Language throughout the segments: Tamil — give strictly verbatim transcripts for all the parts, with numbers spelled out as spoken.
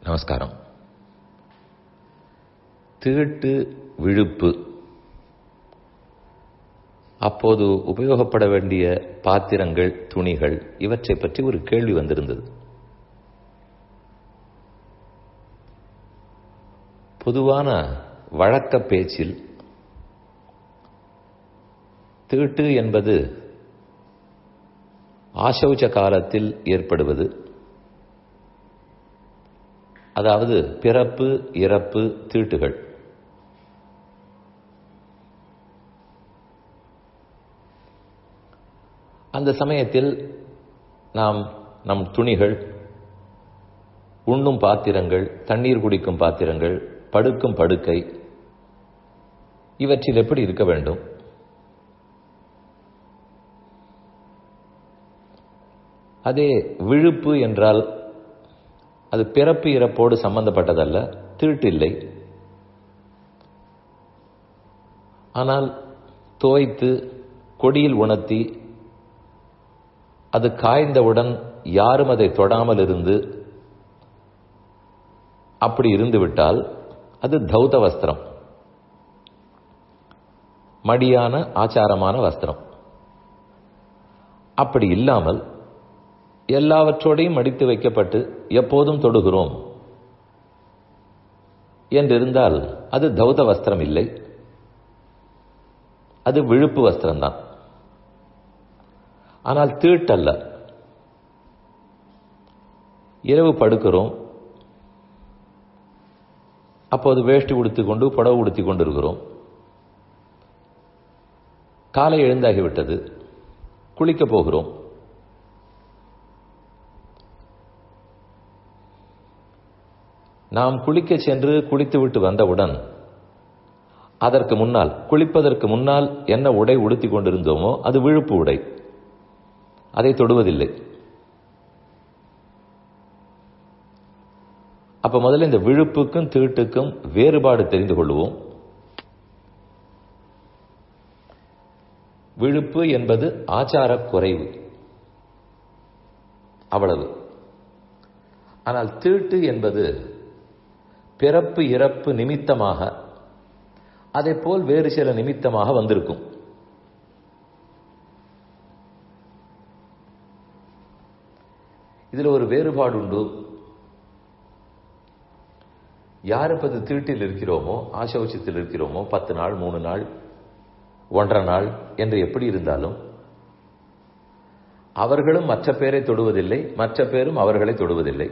நமஸ்காரம். தீட்டு, விழுப்பு, அப்போது உபயோகப்பட வேண்டிய பாத்திரங்கள், துணிகள் இவற்றை பற்றி ஒரு கேள்வி வந்திருந்தது. பொதுவான வழக்க பேச்சில் தீட்டு என்பது ஆசௌச்ச காலத்தில் ஏற்படுவது, அதாவது பிறப்பு, இறப்பு தீட்டுகள். அந்த சமயத்தில் நாம் நம் துணிகள், உண்ணும் பாத்திரங்கள், தண்ணீர் குடிக்கும் பாத்திரங்கள், படுக்கும் படுக்கை இவற்றில் எப்படி இருக்க வேண்டும்? அதே விழுப்பு என்றால் அது பிறப்பு இறப்போடு சம்பந்தப்பட்டதல்ல, தீட்டில்லை. ஆனால் தோய்த்து கொடியில் உணர்த்தி அது காய்ந்தவுடன் யாரும் அதை தொடாமல் இருந்து அப்படி இருந்துவிட்டால் அது தௌத வஸ்திரம், மடியான ஆச்சாரமான வஸ்திரம். அப்படி இல்லாமல் எல்லாவற்றோடையும் மடித்து வைக்கப்பட்டு எப்போதும் தொடுகிறோம் என்றிருந்தால் அது தௌத வஸ்திரம் இல்லை, அது விழுப்பு வஸ்திரம்தான். ஆனால் தீட்டல்ல. இரவு படுக்கிறோம், அப்போது வேஷ்டி உடுத்திக் கொண்டு புடவை உடுத்திக் கொண்டு இருக்கிறோம். காலை எழுந்தாகிவிட்டது, குளிக்க போகிறோம். நாம் குளிக்க சென்று குளித்துவிட்டு வந்தவுடன் அதற்கு முன்னால், குளிப்பதற்கு முன்னால் என்ன உடை உடுத்திக் கொண்டிருந்தோமோ அது விழுப்பு உடை, அதை தொடுவதில்லை. அப்ப முதல்ல இந்த விழுப்புக்கும் தீட்டுக்கும் வேறுபாடு தெரிந்து கொள்வோம். விழுப்பு என்பது ஆச்சார குறைவு, அவ்வளவு. ஆனால் தீட்டு என்பது பிறப்பு இறப்பு நிமித்தமாக, அதை போல் வேறு சில நிமித்தமாக வந்திருக்கும். இதில் ஒரு வேறுபாடு உண்டு. யாருப்பது தீட்டில் இருக்கிறோமோ, ஆசௌச்சத்தில் இருக்கிறோமோ, பத்து நாள், மூணு நாள், ஒன்றரை நாள் என்று எப்படி இருந்தாலும் அவர்களும் மற்ற பேரை தொடுவதில்லை, மற்ற பேரும் அவர்களை தொடுவதில்லை.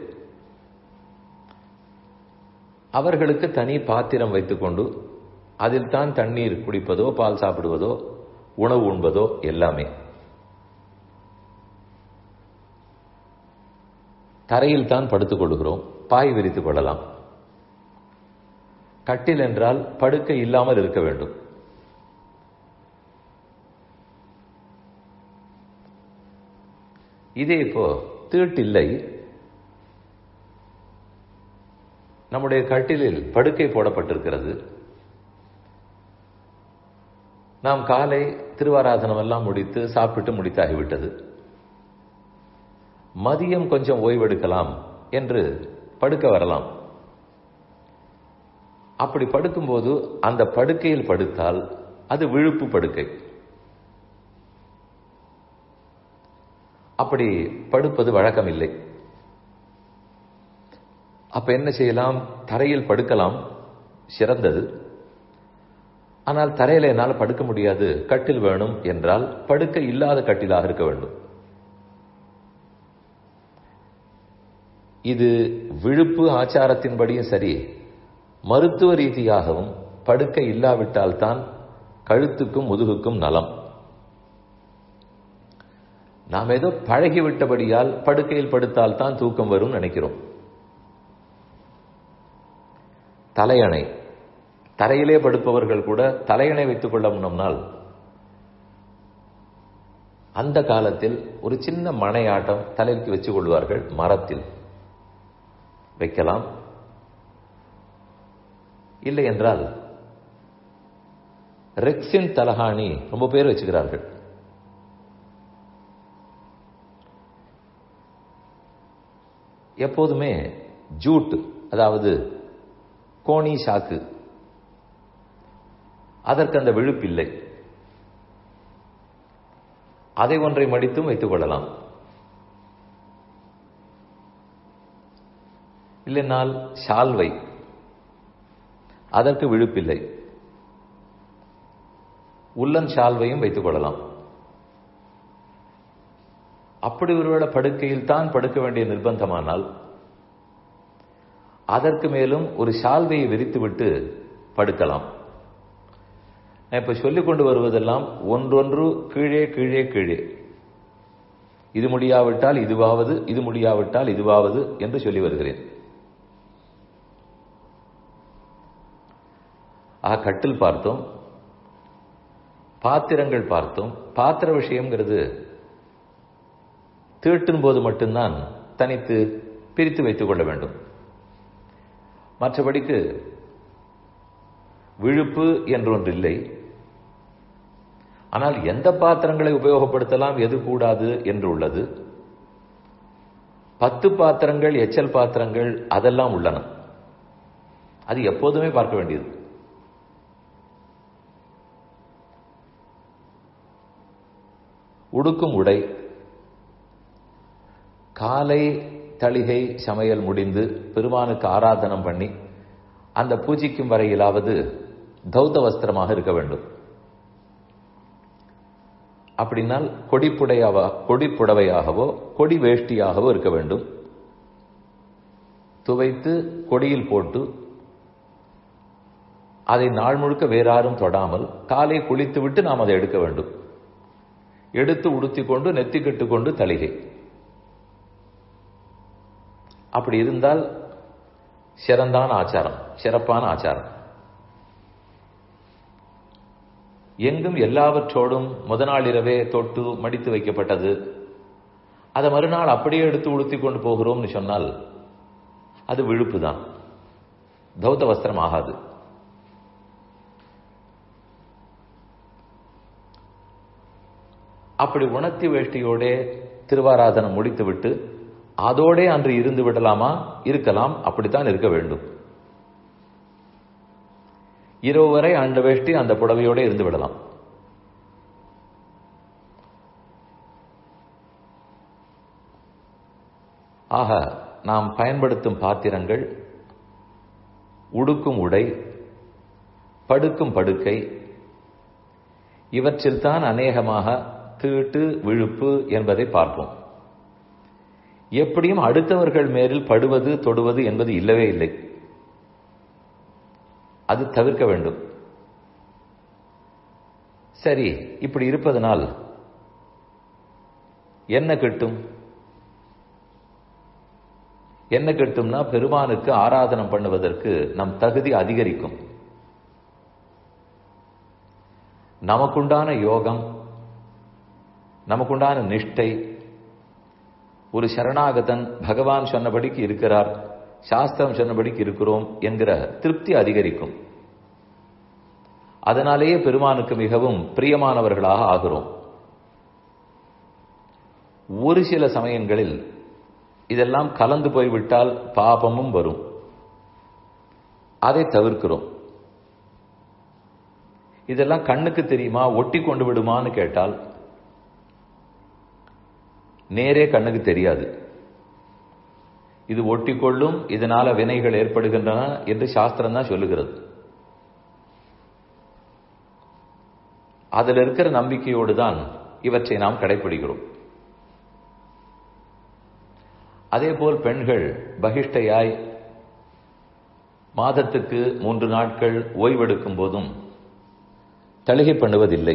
அவர்களுக்கு தனி பாத்திரம் வைத்துக்கொண்டு அதில் தான் தண்ணீர் குடிப்பதோ, பால் சாப்பிடுவதோ, உணவு உண்பதோ எல்லாமே. தரையில் தான் படுத்துக் கொள்கிறோம், பாய் விரித்துக் கொள்ளலாம். கட்டில் என்றால் படுக்கை இல்லாமல் இருக்க வேண்டும். இதே இப்போ தீட்டில்லை. நம்முடைய கட்டிலில் படுக்கை போடப்பட்டிருக்கிறது. நாம் காலை திருவாராதனம் எல்லாம் முடித்து சாப்பிட்டு முடித்தாகிவிட்டது. மதியம் கொஞ்சம் ஓய்வெடுக்கலாம் என்று படுக்க வரலாம். அப்படி படுக்கும்போது அந்த படுக்கையில் படுத்தால் அது விழுப்பு படுக்கை. அப்படி படுப்பது வழக்கம் இல்லை. அப்ப என்ன செய்யலாம்? தரையில் படுக்கலாம், சிறந்தது. ஆனால் தரையில என்னால் படுக்க முடியாது, கட்டில் வேணும் என்றால் படுக்கை இல்லாத கட்டிலாக இருக்க வேண்டும். இது விழுப்பு ஆச்சாரத்தின்படியும் சரி, மருத்துவ ரீதியாகவும் படுக்கை இல்லாவிட்டால் தான் கழுத்துக்கும் முதுகுக்கும் நலம். நாம் ஏதோ பழகிவிட்டபடியால் படுக்கையில் படுத்தால் தான் தூக்கம் வரும் நினைக்கிறோம். தலையணை, தரையிலே படுப்பவர்கள் கூட தலையணை வைத்துக் கொள்ள முன்னால் அந்த காலத்தில் ஒரு சின்ன மணையாட்டம் தலைக்கு வச்சுக் கொள்வார்கள். மரத்தில் வைக்கலாம். இல்லை என்றால் ரெக்ஸின் தலகாணி ரொம்ப பேர் வச்சுக்கிறார்கள். எப்போதுமே ஜூட் அதாவது கோணி சாக்கு, அதற்கு அந்த விழுப்பில்லை. அதை ஒன்றை மடித்தும் வைத்துக் கொள்ளலாம். இல்லைனால் சால்வை, அதற்கு விழுப்பில்லை, உள்ளன் சால்வையும் வைத்துக் கொள்ளலாம். அப்படி ஒருவேளை படுக்கையில் தான் படுக்க வேண்டிய நிர்பந்தமானால் அதற்கு மேலும் ஒரு சால்வையை விரித்துவிட்டு படுக்கலாம். நான் இப்ப சொல்லிக் கொண்டு வருவதெல்லாம் ஒன்றொன்று கீழே கீழே கீழே, இது முடியாவிட்டால் இதுவாவது, இது முடியாவிட்டால் இதுவாவது என்று சொல்லி வருகிறேன். ஆ, கட்டில் பார்த்தோம், பாத்திரங்கள் பார்த்தோம். பாத்திர விஷயம்ங்கிறது தீட்டும் போது மட்டும்தான் தனித்து பிரித்து வைத்துக் கொள்ள வேண்டும். மற்றபடிக்கு விழுப்பு என்றொன்று இல்லை. ஆனால் எந்த பாத்திரங்களை உபயோகப்படுத்தலாம், எது கூடாது என்று உள்ளது. பத்து பாத்திரங்கள், எச்சல் பாத்திரங்கள் அதெல்லாம் உள்ளன. அது எப்போதுமே பார்க்க வேண்டியது. உடுக்கும் உடை, காலை தளிகை சமையல் முடிந்து பெருமானுக்கு ஆராதனம் பண்ணி அந்த பூஜிக்கும் வரையிலாவது தௌத வஸ்திரமாக இருக்க வேண்டும். அப்படின்னால் கொடிப்புடையாவா கொடிப்புடவையாகவோ கொடி வேஷ்டியாகவோ இருக்க வேண்டும். துவைத்து கொடியில் போட்டு அதை நாள் முழுக்க வேறாரும் தொடாமல் காலை குளித்து விட்டு நாம் அதை எடுக்க வேண்டும். எடுத்து உடுத்திக் கொண்டு நெத்தி கட்டுக்கொண்டு தளிகை. அப்படி இருந்தால் சிறந்தான ஆச்சாரம், சிறப்பான ஆச்சாரம். எங்கும் எல்லாவற்றோடும் முத நாள் இரவே தொட்டு மடித்து வைக்கப்பட்டது, அதை மறுநாள் அப்படியே எடுத்து உடுத்திக் கொண்டு போகிறோம்னு சொன்னால் அது விழுப்பு தான், தௌத வஸ்திரம் ஆகாது. அப்படி உணர்த்தி வேஷ்டியோட திருவாராதனம் முடித்துவிட்டு அதோடே அன்று இருந்து விடலாமா? இருக்கலாம், அப்படித்தான் இருக்க வேண்டும். இரவு வரை அந்த வேஷ்டி அந்த புடவையோட இருந்து விடலாம். ஆக நாம் பயன்படுத்தும் பாத்திரங்கள், உடுக்கும் உடை, படுக்கும் படுக்கை, இவற்றில் தான் அநேகமாக தீட்டு விழுப்பு என்பதை பார்ப்போம். எப்படியும் அடுத்தவர்கள் மேலில் படுவது தொடுவது என்பது இல்லவே இல்லை. அது தவிர்க்க வேண்டும். சரி, இப்படி இருப்பதனால் என்ன கிட்டும்? என்ன கிட்டும்னா, பெருமானுக்கு ஆராதனம் பண்ணுவதற்கு நம் தகுதி அதிகரிக்கும். நமக்குண்டான யோகம், நமக்குண்டான நிஷ்டை, ஒரு சரணாகதன் பகவான் சொன்னபடிக்கு இருக்கிறார், சாஸ்திரம் சொன்னபடிக்கு இருக்கிறோம் என்கிற திருப்தி அதிகரிக்கும். அதனாலேயே பெருமானுக்கு மிகவும் பிரியமானவர்களாக ஆகிறோம். ஒரு சில சமயங்களில் இதெல்லாம் கலந்து போய்விட்டால் பாபமும் வரும். அதை தவிர்க்கிறோம். இதெல்லாம் கண்ணுக்கு தெரியுமா, ஒட்டி கொண்டு விடுமான்னு கேட்டால் நேரே கண்ணுக்கு தெரியாது. இது ஒட்டிக்கொள்ளும், இதனால வினைகள் ஏற்படுகின்றன என்று சாஸ்திரம் தான் சொல்லுகிறது. அதில் இருக்கிற நம்பிக்கையோடு தான் இவற்றை நாம் கடைபிடிக்கிறோம். அதேபோல் பெண்கள் பகிஷ்டையாய் மாதத்துக்கு மூன்று நாட்கள் ஓய்வெடுக்கும் போதும் தளிகை பண்ணுவதில்லை.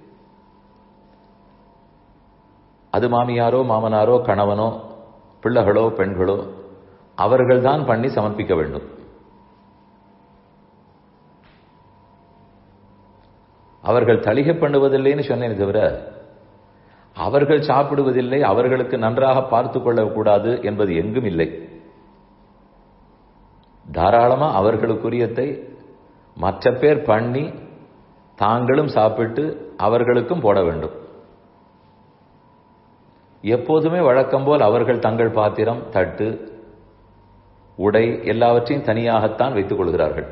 அது மாமியாரோ மாமனாரோ கணவனோ பிள்ளைகளோ பெண்களோ அவர்கள்தான் பண்ணி சமர்ப்பிக்க வேண்டும். அவர்கள் தளிகை பண்ணுவதில்லைன்னு சொன்னேன் தவிர அவர்கள் சாப்பிடுவதில்லை, அவர்களுக்கு நன்றாக பார்த்து கொள்ளக்கூடாது என்பது எங்கும் இல்லை. தாராளமா அவர்களுக்குரியத்தை மற்ற பேர் பண்ணி தாங்களும் சாப்பிட்டு அவர்களுக்கும் போட வேண்டும். எப்போதுமே வழக்கம் போல் அவர்கள் தங்கள் பாத்திரம், தட்டு, உடை எல்லாவற்றையும் தனியாகத்தான் வைத்துக் கொள்கிறார்கள்.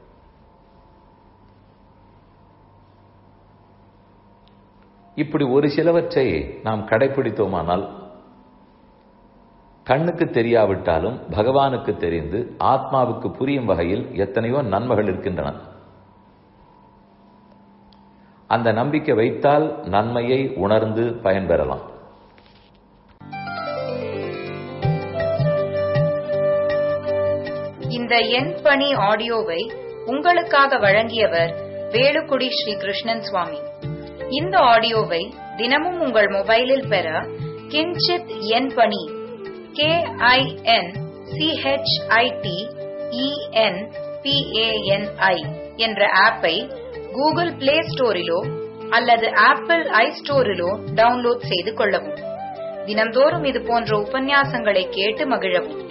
இப்படி ஒரு சிலவற்றை நாம் கடைபிடித்தோமானால் கண்ணுக்கு தெரியாவிட்டாலும் பகவானுக்கு தெரிந்து ஆத்மாவுக்கு புரியும் வகையில் எத்தனையோ நன்மைகள் இருக்கின்றன. அந்த நம்பிக்கை வைத்தால் நன்மையை உணர்ந்து பயன்பெறலாம். இந்த என் பணி ஆடியோவை உங்களுக்காக வழங்கியவர் வேலுக்குடி ஸ்ரீ கிருஷ்ணன் சுவாமி. இந்த ஆடியோவை தினமும் உங்கள் மொபைலில் பெற கிஞ்சித் என் பணி கே ஐ என் சிஹெச்ஐடி இஎன் பிஏஎன்ஐ என்ற ஆப்பை கூகுள் பிளே ஸ்டோரிலோ அல்லது ஆப்பிள் ஐ ஸ்டோரிலோ டவுன்லோட் செய்து கொள்ளவும். தினம்தோறும் இது போன்ற உபன்யாசங்களை கேட்டு மகிழவும்.